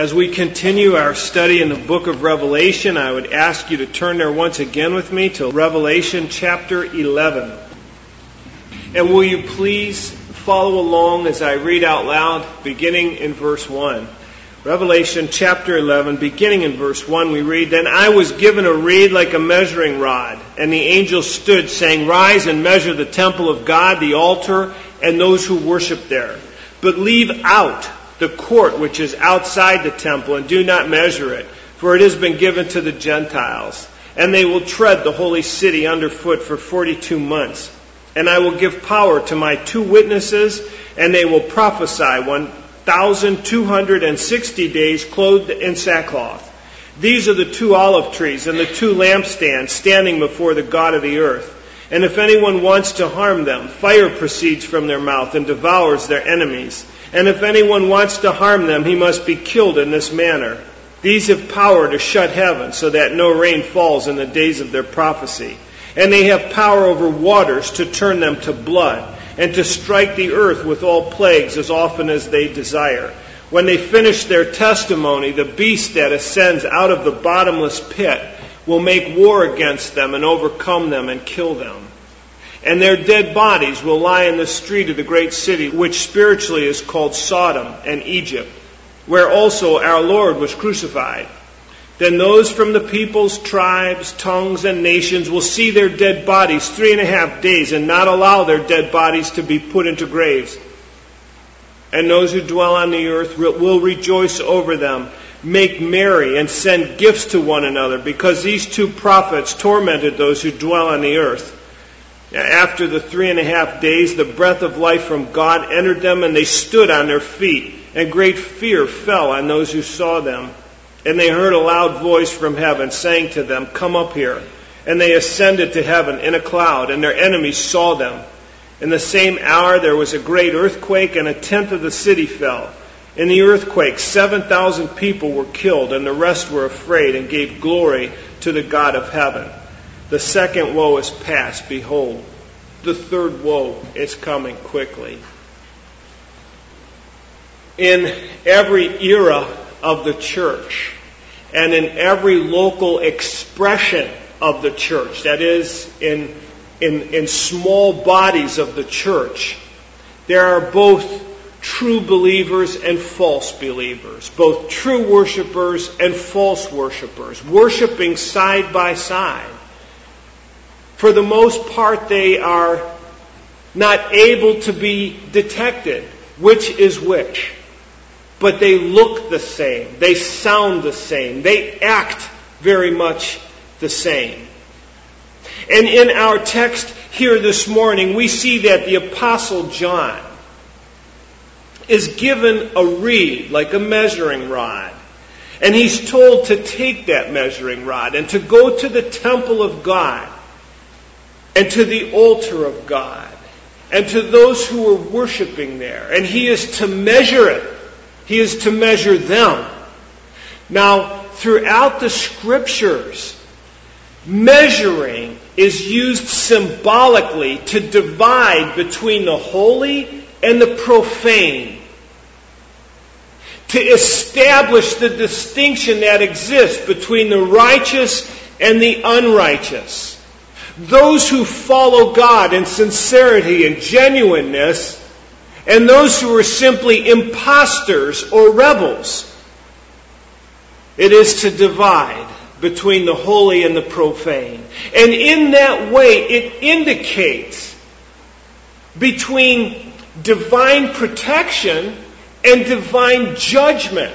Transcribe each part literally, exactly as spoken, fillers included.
As we continue our study in the book of Revelation, I would ask you to turn there once again with me to Revelation chapter eleven. And will you please follow along as I read out loud, beginning in verse one. Revelation chapter eleven, beginning in verse one, we read, "Then I was given a reed like a measuring rod, and the angel stood, saying, 'Rise and measure the temple of God, the altar, and those who worship there. But leave out the court which is outside the temple, and do not measure it, for it has been given to the Gentiles. And they will tread the holy city underfoot for forty-two months. And I will give power to my two witnesses, and they will prophesy one thousand two hundred sixty days clothed in sackcloth. These are the two olive trees and the two lampstands standing before the God of the earth. And if anyone wants to harm them, fire proceeds from their mouth and devours their enemies. And if anyone wants to harm them, he must be killed in this manner. These have power to shut heaven so that no rain falls in the days of their prophecy. And they have power over waters to turn them to blood, and to strike the earth with all plagues as often as they desire. When they finish their testimony, the beast that ascends out of the bottomless pit will make war against them and overcome them and kill them. And their dead bodies will lie in the street of the great city, which spiritually is called Sodom and Egypt, where also our Lord was crucified. Then those from the peoples, tribes, tongues, and nations will see their dead bodies three and a half days and not allow their dead bodies to be put into graves. And those who dwell on the earth will rejoice over them, make merry, and send gifts to one another, because these two prophets tormented those who dwell on the earth. After the three and a half days, the breath of life from God entered them, and they stood on their feet, and great fear fell on those who saw them. And they heard a loud voice from heaven saying to them, 'Come up here.' And they ascended to heaven in a cloud, and their enemies saw them. In the same hour there was a great earthquake, and a tenth of the city fell. In the earthquake seven thousand people were killed, and the rest were afraid and gave glory to the God of heaven. The second woe is past. Behold, the third woe is coming quickly." In every era of the church, and in every local expression of the church, that is, in, in, in small bodies of the church, there are both true believers and false believers, both true worshipers and false worshipers, worshiping side by side. For the most part, they are not able to be detected which is which. But they look the same. They sound the same. They act very much the same. And in our text here this morning, we see that the Apostle John is given a reed like a measuring rod. And he's told to take that measuring rod and to go to the temple of God and to the altar of God and to those who were worshiping there. And he is to measure it. He is to measure them. Now, throughout the Scriptures, measuring is used symbolically to divide between the holy and the profane, to establish the distinction that exists between the righteous and the unrighteous. Those who follow God in sincerity and genuineness, and those who are simply impostors or rebels. It is to divide between the holy and the profane. And in that way, it indicates between divine protection and divine judgment.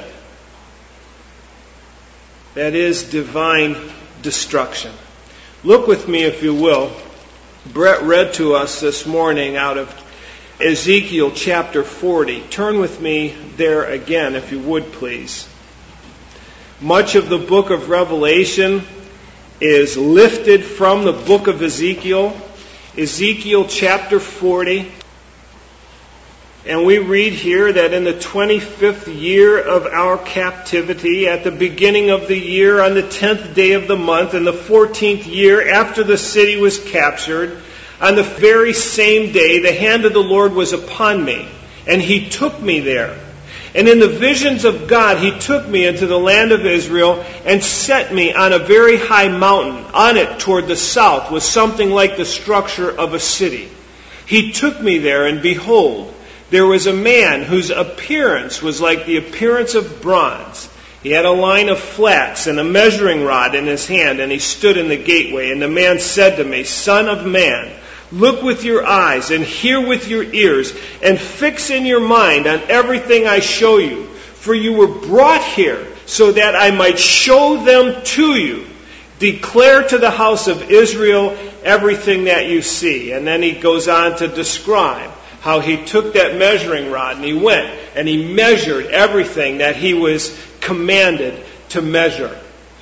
That is, divine destruction. Look with me, if you will. Brett read to us this morning out of Ezekiel chapter forty. Turn with me there again, if you would, please. Much of the book of Revelation is lifted from the book of Ezekiel. Ezekiel chapter forty. And we read here that in the twenty-fifth year of our captivity, at the beginning of the year, on the tenth day of the month, in the fourteenth year after the city was captured, on the very same day, the hand of the Lord was upon me, and he took me there. And in the visions of God, he took me into the land of Israel and set me on a very high mountain. On it toward the south was something like the structure of a city. He took me there, and behold, there was a man whose appearance was like the appearance of bronze. He had a line of flax and a measuring rod in his hand, and he stood in the gateway. And the man said to me, Son of man, look with your eyes and hear with your ears, and fix in your mind on everything I show you. For you were brought here so that I might show them to you. Declare to the house of Israel everything that you see. And then he goes on to describe how he took that measuring rod and he went and he measured everything that he was commanded to measure.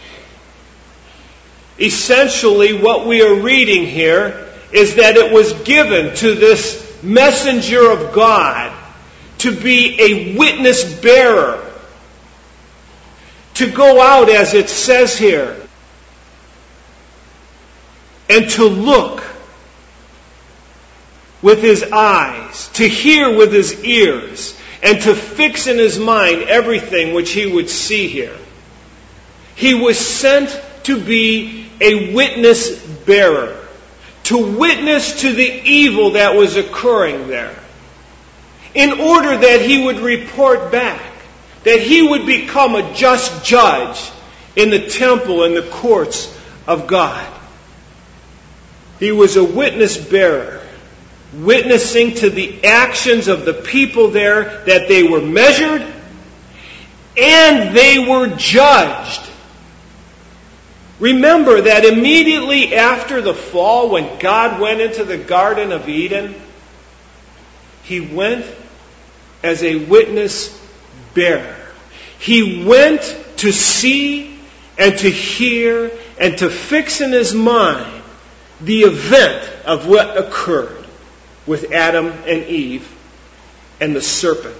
Essentially, what we are reading here is that it was given to this messenger of God to be a witness bearer, to go out, as it says here, and to look with his eyes, to hear with his ears, and to fix in his mind everything which he would see here. He was sent to be a witness bearer, to witness to the evil that was occurring there, in order that he would report back, that he would become a just judge in the temple and the courts of God. He was a witness bearer, witnessing to the actions of the people there, that they were measured and they were judged. Remember that immediately after the fall, when God went into the Garden of Eden, he went as a witness bearer. He went to see and to hear and to fix in his mind the event of what occurred with Adam and Eve and the serpent.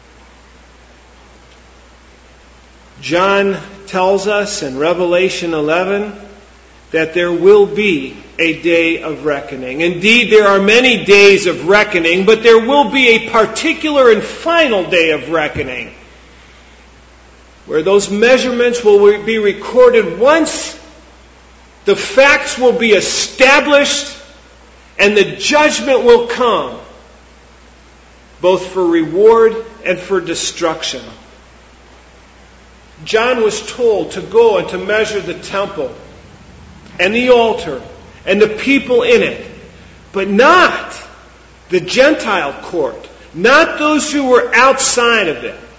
John tells us in Revelation eleven that there will be a day of reckoning. Indeed, there are many days of reckoning, but there will be a particular and final day of reckoning, where those measurements will be recorded once, the facts will be established, and the judgment will come, both for reward and for destruction. John was told to go and to measure the temple and the altar and the people in it, but not the Gentile court, not those who were outside of it.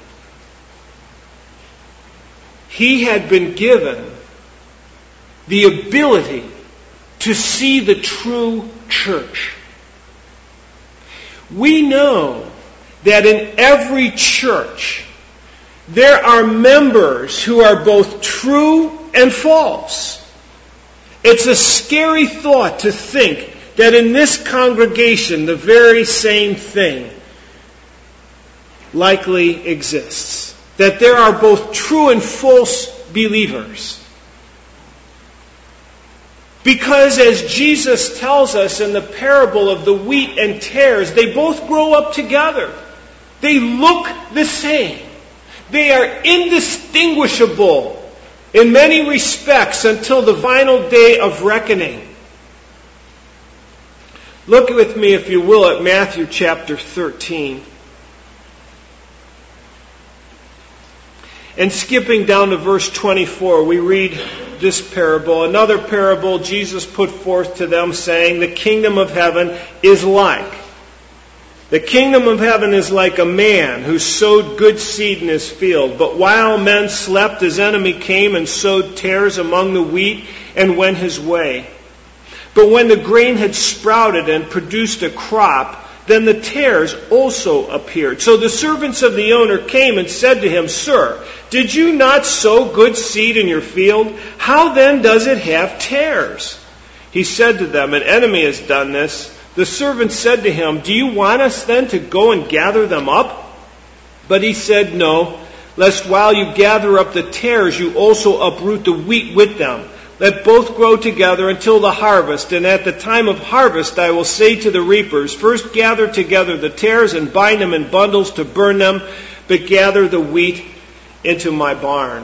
He had been given the ability to see the true church. We know that in every church there are members who are both true and false. It's a scary thought to think that in this congregation the very same thing likely exists. That there are both true and false believers. Because as Jesus tells us in the parable of the wheat and tares, they both grow up together. They look the same. They are indistinguishable in many respects until the final day of reckoning. Look with me, if you will, at Matthew chapter thirteen. And skipping down to verse twenty-four, we read this parable. Another parable Jesus put forth to them, saying, The kingdom of heaven is like. The kingdom of heaven is like a man who sowed good seed in his field. But while men slept, his enemy came and sowed tares among the wheat and went his way. But when the grain had sprouted and produced a crop, then the tares also appeared. So the servants of the owner came and said to him, Sir, did you not sow good seed in your field? How then does it have tares? He said to them, An enemy has done this. The servants said to him, Do you want us then to go and gather them up? But he said, No, lest while you gather up the tares, you also uproot the wheat with them. Let both grow together until the harvest, and at the time of harvest I will say to the reapers, First gather together the tares and bind them in bundles to burn them, but gather the wheat into my barn.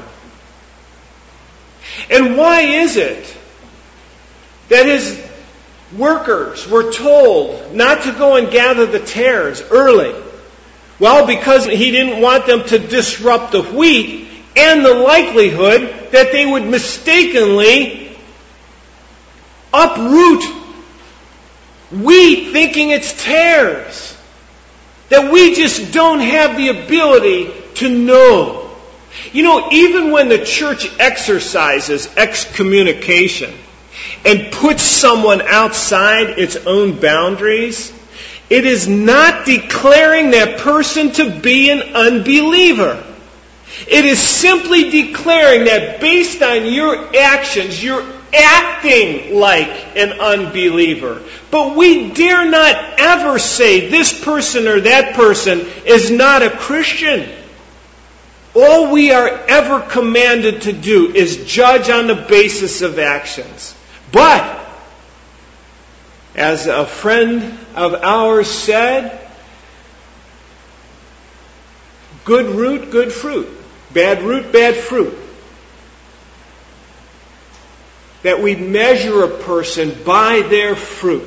And why is it that his workers were told not to go and gather the tares early? Well, because he didn't want them to disrupt the wheat and the likelihood that they would mistakenly uproot wheat thinking it's tares. That we just don't have the ability to know. You know, even when the church exercises excommunication and puts someone outside its own boundaries, it is not declaring that person to be an unbeliever. It is simply declaring that based on your actions, you're acting like an unbeliever. But we dare not ever say this person or that person is not a Christian. All we are ever commanded to do is judge on the basis of actions. But, as a friend of ours said, good root, good fruit. Bad root, bad fruit. That we measure a person by their fruit.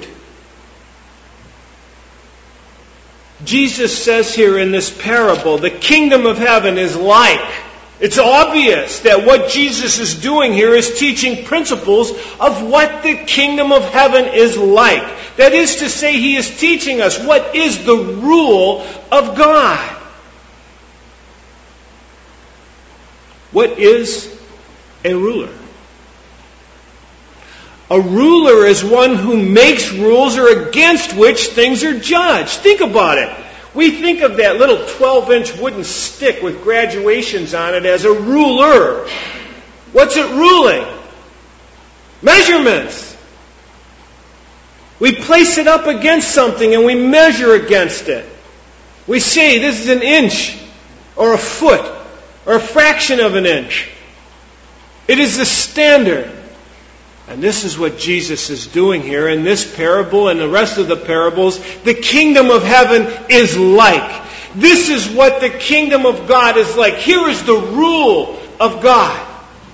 Jesus says here in this parable, the kingdom of heaven is like. It's obvious that what Jesus is doing here is teaching principles of what the kingdom of heaven is like. That is to say, he is teaching us what is the rule of God. What is a ruler? A ruler is one who makes rules or against which things are judged. Think about it. We think of that little twelve-inch wooden stick with graduations on it as a ruler. What's it ruling? Measurements. We place it up against something and we measure against it. We say this is an inch or a foot or a fraction of an inch. It is the standard. And this is what Jesus is doing here in this parable and the rest of the parables. The kingdom of heaven is like. This is what the kingdom of God is like. Here is the rule of God.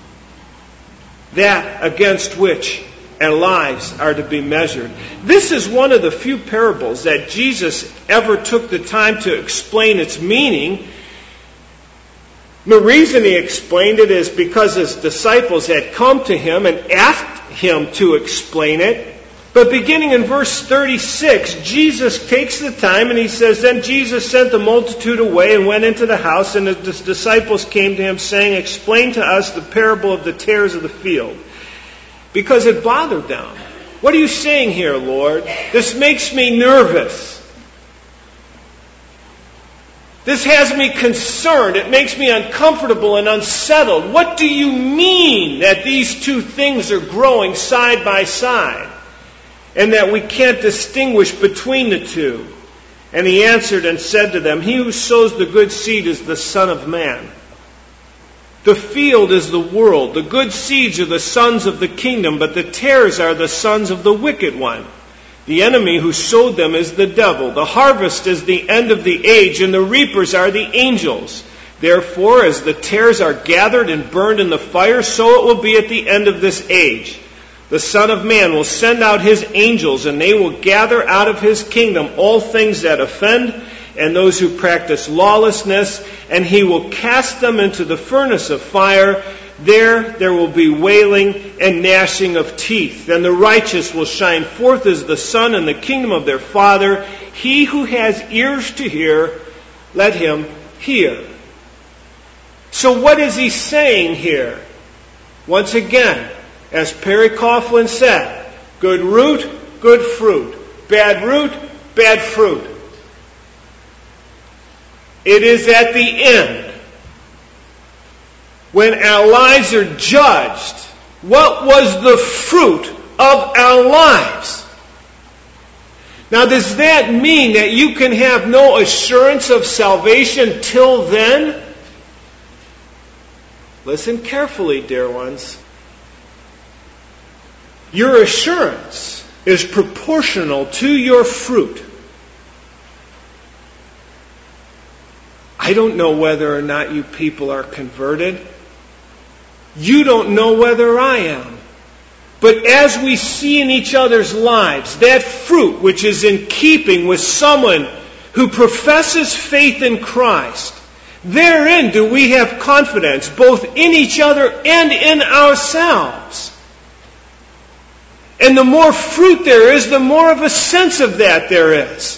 That against which our lives are to be measured. This is one of the few parables that Jesus ever took the time to explain its meaning. The reason he explained it is because his disciples had come to him and asked him to explain it. But beginning in verse thirty-six, Jesus takes the time and he says, Then Jesus sent the multitude away and went into the house, and his disciples came to him saying, Explain to us the parable of the tares of the field. Because it bothered them. What are you saying here, Lord? This makes me nervous. This has me concerned. It makes me uncomfortable and unsettled. What do you mean that these two things are growing side by side and that we can't distinguish between the two? And he answered and said to them, He who sows the good seed is the Son of Man. The field is the world. The good seeds are the sons of the kingdom, but the tares are the sons of the wicked one. The enemy who sowed them is the devil. The harvest is the end of the age, and the reapers are the angels. Therefore, as the tares are gathered and burned in the fire, so it will be at the end of this age. The Son of Man will send out His angels, and they will gather out of His kingdom all things that offend, and those who practice lawlessness, and He will cast them into the furnace of fire. There, there will be wailing and gnashing of teeth. And the righteous will shine forth as the sun in the kingdom of their Father. He who has ears to hear, let him hear. So what is he saying here? Once again, as Perry Coughlin said, good root, good fruit. Bad root, bad fruit. It is at the end, when our lives are judged, what was the fruit of our lives? Now, does that mean that you can have no assurance of salvation till then? Listen carefully, dear ones. Your assurance is proportional to your fruit. I don't know whether or not you people are converted. You don't know whether I am. But as we see in each other's lives, that fruit which is in keeping with someone who professes faith in Christ, therein do we have confidence, both in each other and in ourselves. And the more fruit there is, the more of a sense of that there is.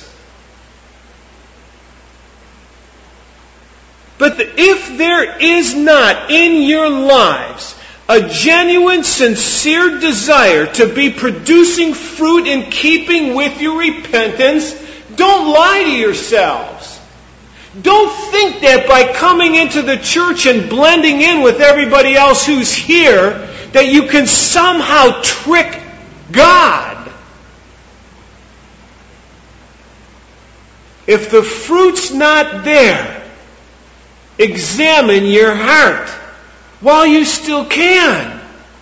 But if there is not in your lives a genuine, sincere desire to be producing fruit in keeping with your repentance, don't lie to yourselves. Don't think that by coming into the church and blending in with everybody else who's here, that you can somehow trick God. If the fruit's not there, examine your heart while you still can.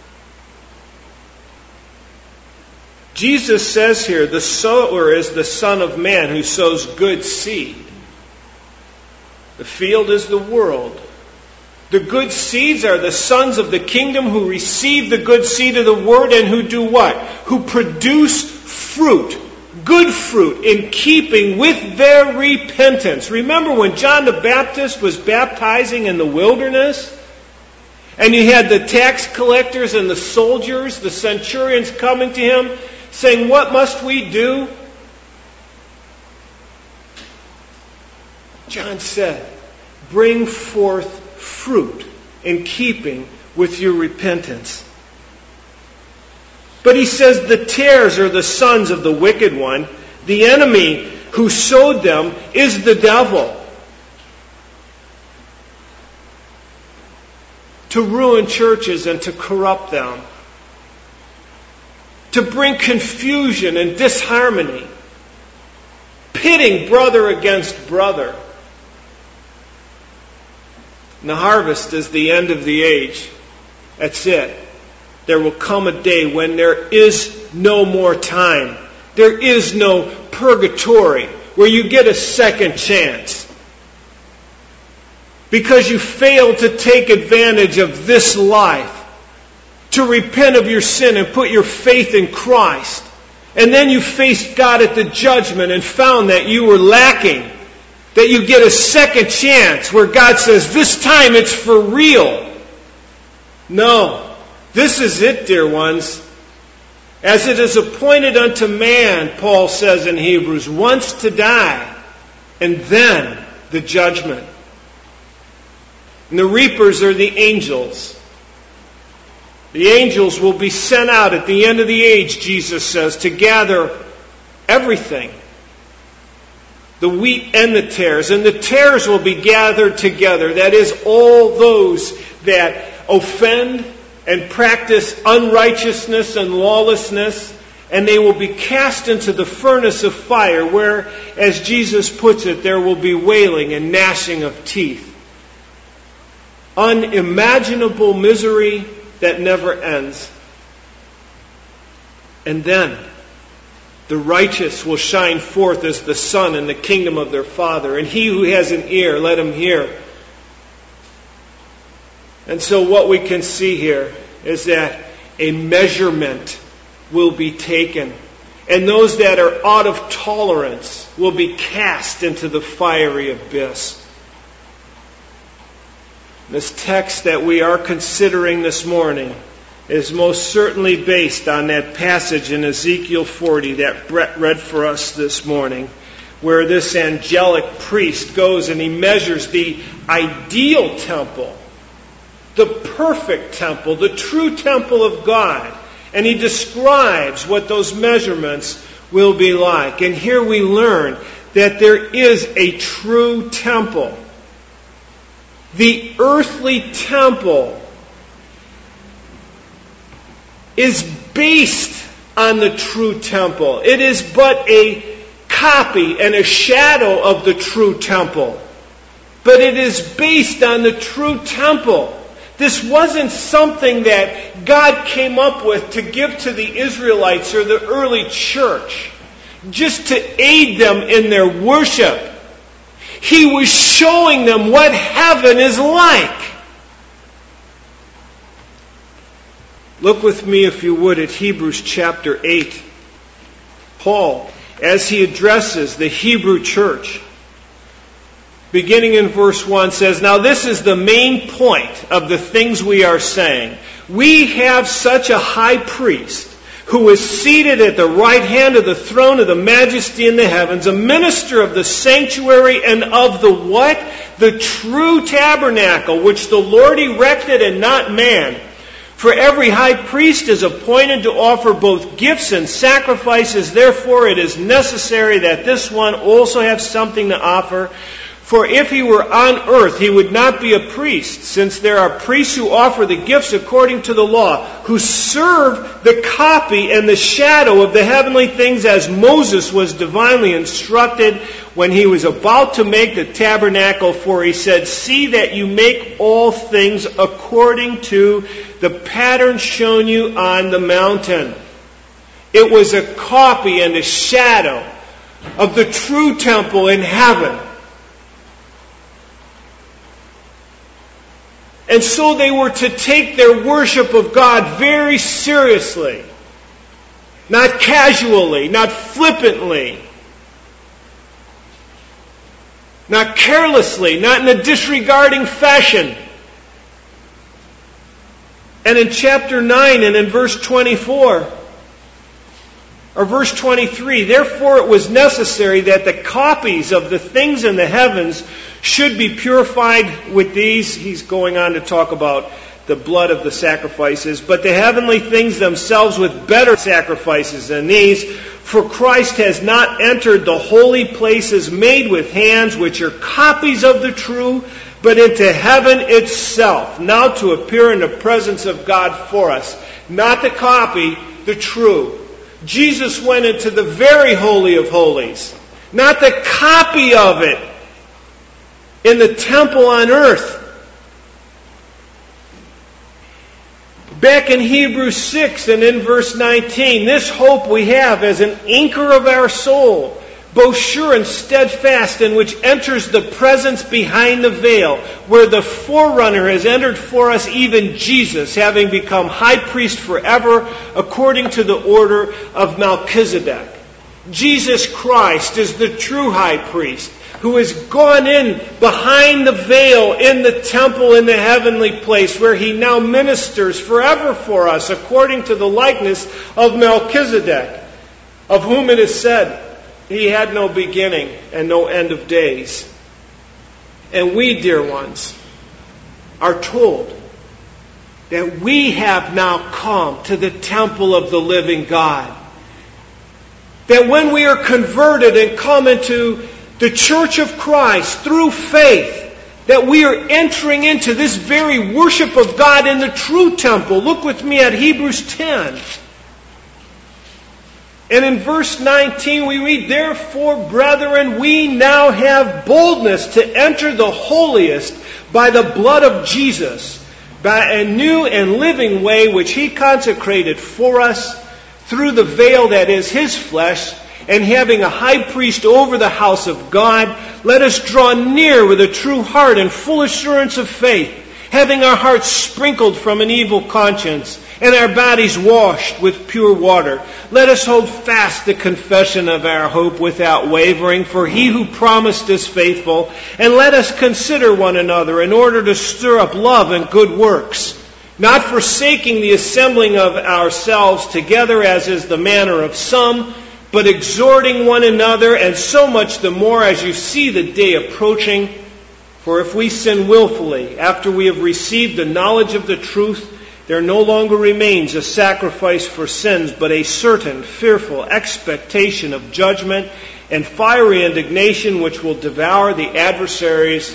Jesus says here, the sower is the Son of Man who sows good seed. The field is the world. The good seeds are the sons of the kingdom who receive the good seed of the word and who do what? Who produce fruit. Good fruit in keeping with their repentance. Remember when John the Baptist was baptizing in the wilderness? And you had the tax collectors and the soldiers, the centurions coming to him saying, what must we do? John said, bring forth fruit in keeping with your repentance. But he says the tares are the sons of the wicked one. The enemy who sowed them is the devil. To ruin churches and to corrupt them. To bring confusion and disharmony. Pitting brother against brother. And the harvest is the end of the age. That's it. There will come a day when there is no more time. There is no purgatory where you get a second chance. Because you failed to take advantage of this life. To repent of your sin and put your faith in Christ. And then you faced God at the judgment and found that you were lacking. That you get a second chance where God says, this time it's for real. No. This is it, dear ones. As it is appointed unto man, Paul says in Hebrews, once to die, and then the judgment. And the reapers are the angels. The angels will be sent out at the end of the age, Jesus says, to gather everything. The wheat and the tares. And the tares will be gathered together. That is, all those that offend and practice unrighteousness and lawlessness, and they will be cast into the furnace of fire where, as Jesus puts it, there will be wailing and gnashing of teeth. Unimaginable misery that never ends. And then the righteous will shine forth as the sun in the kingdom of their Father. And he who has an ear, let him hear. And so what we can see here is that a measurement will be taken. And those that are out of tolerance will be cast into the fiery abyss. This text that we are considering this morning is most certainly based on that passage in Ezekiel forty that Brett read for us this morning, where this angelic priest goes and he measures the ideal temple, the perfect temple, the true temple of God. And he describes what those measurements will be like. And here we learn that there is a true temple. The earthly temple is based on the true temple. It is but a copy and a shadow of the true temple. But it is based on the true temple. This wasn't something that God came up with to give to the Israelites or the early church, just to aid them in their worship. He was showing them what heaven is like. Look with me, if you would, at Hebrews chapter eight. Paul, as he addresses the Hebrew church, beginning in verse one, says, "Now this is the main point of the things we are saying. We have such a high priest who is seated at the right hand of the throne of the majesty in the heavens, a minister of the sanctuary and of the what? The true tabernacle, which the Lord erected and not man. For every high priest is appointed to offer both gifts and sacrifices. Therefore it is necessary that this one also have something to offer. For if he were on earth, he would not be a priest, since there are priests who offer the gifts according to the law, who serve the copy and the shadow of the heavenly things, as Moses was divinely instructed when he was about to make the tabernacle. For he said, 'See that you make all things according to the pattern shown you on the mountain.'" It was a copy and a shadow of the true temple in heaven. And so they were to take their worship of God very seriously. Not casually, not flippantly, not carelessly, not in a disregarding fashion. And in chapter nine and in verse twenty-four, or verse twenty-three, "Therefore it was necessary that the copies of the things in the heavens should be purified with these." He's going on to talk about the blood of the sacrifices. "But the heavenly things themselves with better sacrifices than these. For Christ has not entered the holy places made with hands, which are copies of the true, but into heaven itself, now to appear in the presence of God for us." Not the copy, the true. Jesus went into the very holy of holies. Not the copy of it in the temple on earth. Back in Hebrews six and in verse nineteen, "This hope we have as an anchor of our soul, both sure and steadfast, in which enters the presence behind the veil, where the forerunner has entered for us, even Jesus, having become high priest forever, according to the order of Melchizedek." Jesus Christ is the true high priest, who has gone in behind the veil in the temple in the heavenly place, where he now ministers forever for us, according to the likeness of Melchizedek, of whom it is said, "He had no beginning and no end of days." And we, dear ones, are told that we have now come to the temple of the living God. That when we are converted and come into the church of Christ through faith, that we are entering into this very worship of God in the true temple. Look with me at Hebrews ten. And in verse nineteen we read, "Therefore, brethren, we now have boldness to enter the holiest by the blood of Jesus, by a new and living way which he consecrated for us through the veil that is his flesh, and having a high priest over the house of God, let us draw near with a true heart and full assurance of faith, having our hearts sprinkled from an evil conscience, and our bodies washed with pure water. Let us hold fast the confession of our hope without wavering, for he who promised is faithful. And let us consider one another in order to stir up love and good works, not forsaking the assembling of ourselves together, as is the manner of some, but exhorting one another, and so much the more as you see the day approaching. For if we sin willfully, after we have received the knowledge of the truth, there no longer remains a sacrifice for sins, but a certain fearful expectation of judgment and fiery indignation which will devour the adversaries.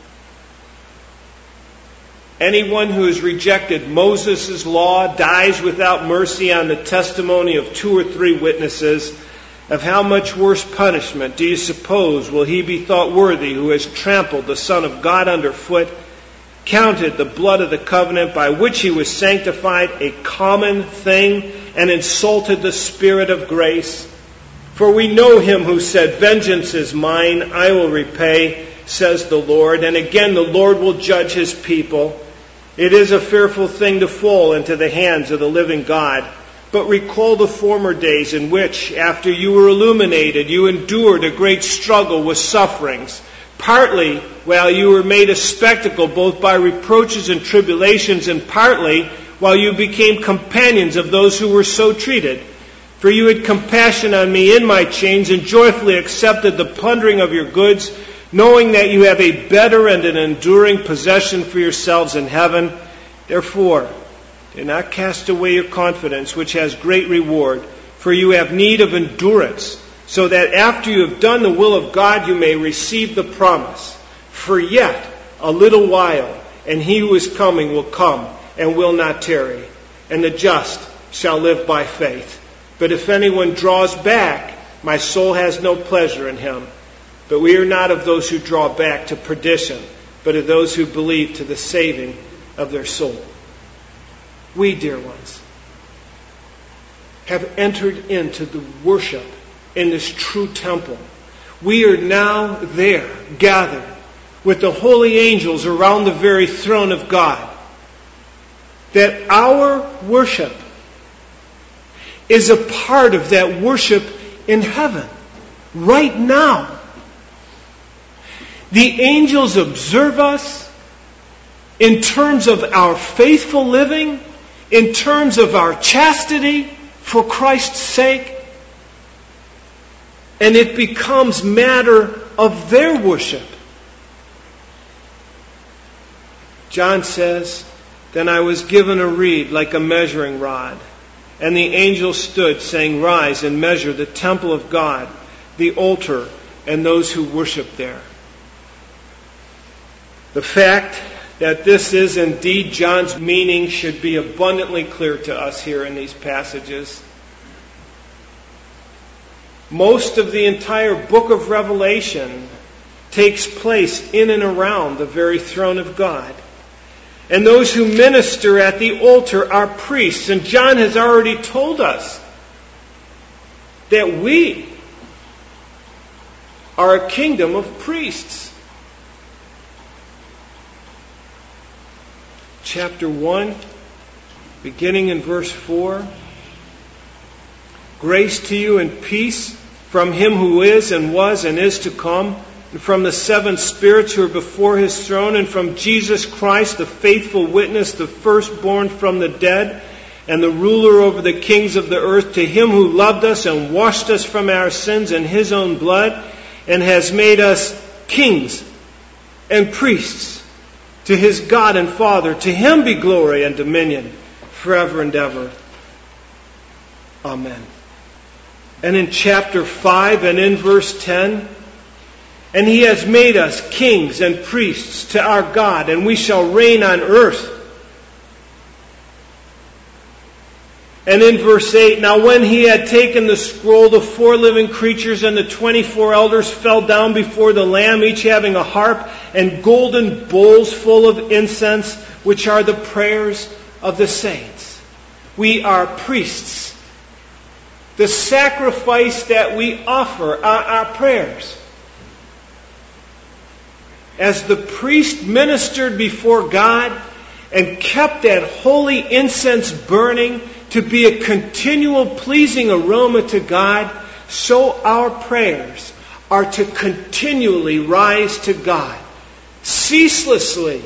Anyone who has rejected Moses' law dies without mercy on the testimony of two or three witnesses. Of how much worse punishment, do you suppose, will he be thought worthy who has trampled the Son of God underfoot, counted the blood of the covenant by which he was sanctified a common thing, and insulted the Spirit of grace? For we know him who said, "Vengeance is mine, I will repay." says the Lord. And again, the Lord will judge his people. It is a fearful thing to fall into the hands of the living God. But recall the former days in which, after you were illuminated, you endured a great struggle with sufferings, partly while you were made a spectacle both by reproaches and tribulations, and partly while you became companions of those who were so treated. For you had compassion on me in my chains, and joyfully accepted the plundering of your goods, knowing that you have a better and an enduring possession for yourselves in heaven. Therefore, do not cast away your confidence, which has great reward, for you have need of endurance, so that after you have done the will of God, you may receive the promise. For yet a little while, and he who is coming will come and will not tarry, and the just shall live by faith. But if anyone draws back, my soul has no pleasure in him. But we are not of those who draw back to perdition, but of those who believe to the saving of their soul. We, dear ones, have entered into the worship in this true temple. We are now there, gathered with the holy angels around the very throne of God. That our worship is a part of that worship in heaven, right now. The angels observe us in terms of our faithful living, in terms of our chastity for Christ's sake, and it becomes matter of their worship. John says, "Then I was given a reed like a measuring rod, and the angel stood, saying, 'Rise and measure the temple of God, the altar, and those who worship there.'" The fact that this is indeed John's meaning should be abundantly clear to us here in these passages. Most of the entire book of Revelation takes place in and around the very throne of God. And those who minister at the altar are priests. And John has already told us that we are a kingdom of priests. Chapter one, beginning in verse four. "Grace to you and peace from him who is and was and is to come, and from the seven spirits who are before his throne, and from Jesus Christ, the faithful witness, the firstborn from the dead, and the ruler over the kings of the earth, to him who loved us and washed us from our sins in his own blood, and has made us kings and priests to his God and Father. To him be glory and dominion forever and ever. Amen." And in chapter five and in verse ten, "And he has made us kings and priests to our God, and we shall reign on earth." And in verse eight, "Now when he had taken the scroll, the four living creatures and the twenty-four elders fell down before the Lamb, each having a harp and golden bowls full of incense, which are the prayers of the saints." We are priests. The sacrifice that we offer are our prayers. As the priest ministered before God and kept that holy incense burning to be a continual pleasing aroma to God, so our prayers are to continually rise to God, ceaselessly.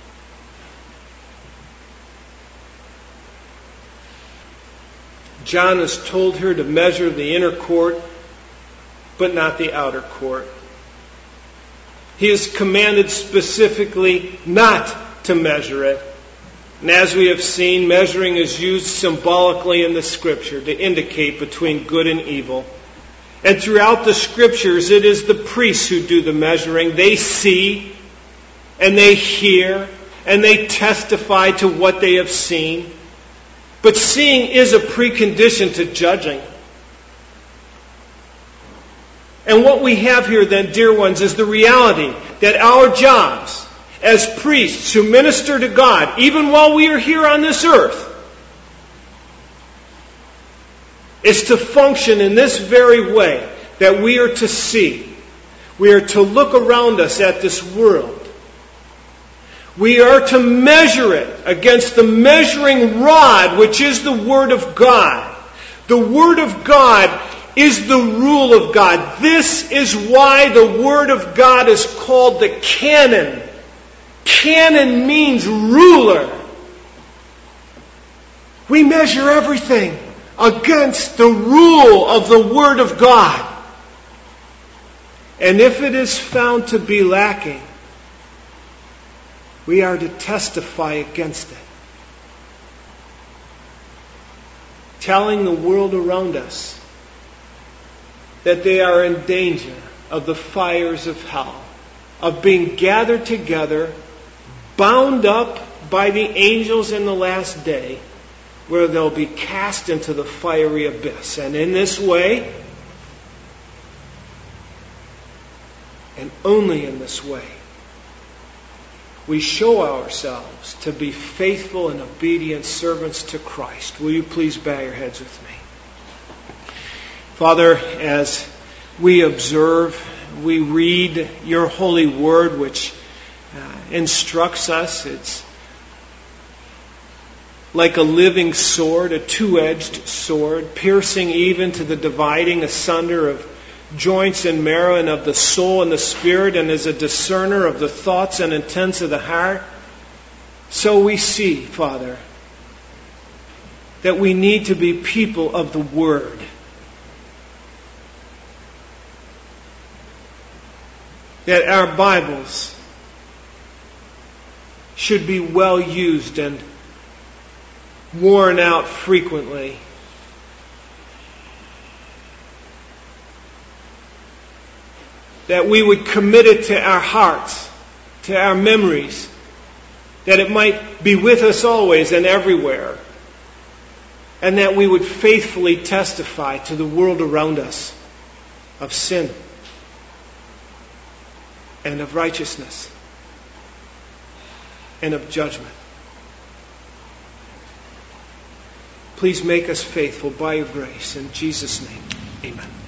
John has told her to measure the inner court, but not the outer court. He is commanded specifically not to measure it. And as we have seen, measuring is used symbolically in the Scripture to indicate between good and evil. And throughout the Scriptures, it is the priests who do the measuring. They see, and they hear, and they testify to what they have seen. But seeing is a precondition to judging. And what we have here then, dear ones, is the reality that our jobs as priests who minister to God, even while we are here on this earth, is to function in this very way, that we are to see. We are to look around us at this world. We are to measure it against the measuring rod, which is the Word of God. The Word of God is the rule of God. This is why the Word of God is called the canon. Canon means ruler. We measure everything against the rule of the Word of God. And if it is found to be lacking, we are to testify against it. Telling the world around us that they are in danger of the fires of hell, of being gathered together, bound up by the angels in the last day, where they'll be cast into the fiery abyss. And in this way, and only in this way, we show ourselves to be faithful and obedient servants to Christ. Will you please bow your heads with me? Father, as we observe, we read your holy word, which uh, instructs us. It's like a living sword, a two-edged sword, piercing even to the dividing asunder of joints and marrow and of the soul and the spirit, and is a discerner of the thoughts and intents of the heart. So we see, Father, that we need to be people of the Word. That our Bibles should be well used and worn out frequently. That we would commit it to our hearts, to our memories, that it might be with us always and everywhere, and that we would faithfully testify to the world around us of sin and of righteousness and of judgment. Please make us faithful by your grace. In Jesus' name, amen.